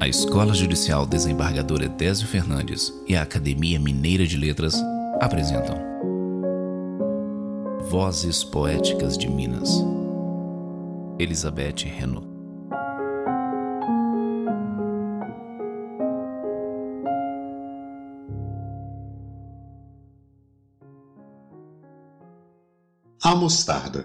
A Escola Judicial Desembargador Edésio Fernandes e a Academia Mineira de Letras apresentam Vozes Poéticas de Minas. Elizabeth Renaud. A mostarda.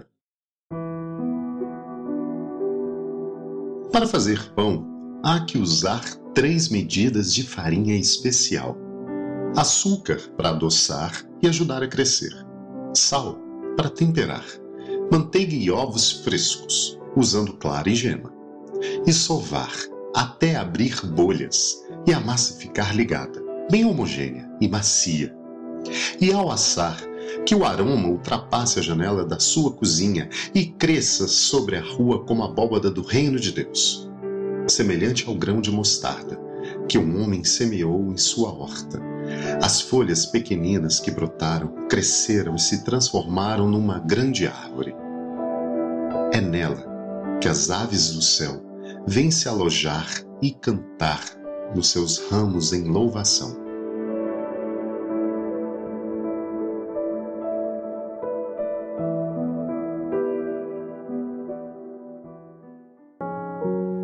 Para fazer pão, há que usar 3 medidas de farinha especial: açúcar para adoçar e ajudar a crescer, sal para temperar, manteiga e ovos frescos, usando clara e gema, e sovar até abrir bolhas e a massa ficar ligada, bem homogênea e macia. E ao assar, que o aroma ultrapasse a janela da sua cozinha e cresça sobre a rua como a abóbada do reino de Deus, semelhante ao grão de mostarda que um homem semeou em sua horta. As folhas pequeninas que brotaram, cresceram e se transformaram numa grande árvore. É nela que as aves do céu vêm se alojar e cantar nos seus ramos em louvação.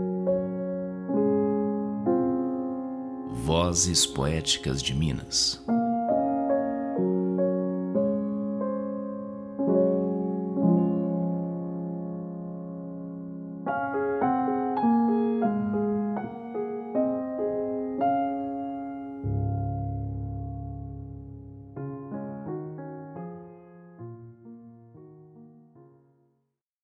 Vozes Poéticas de Minas.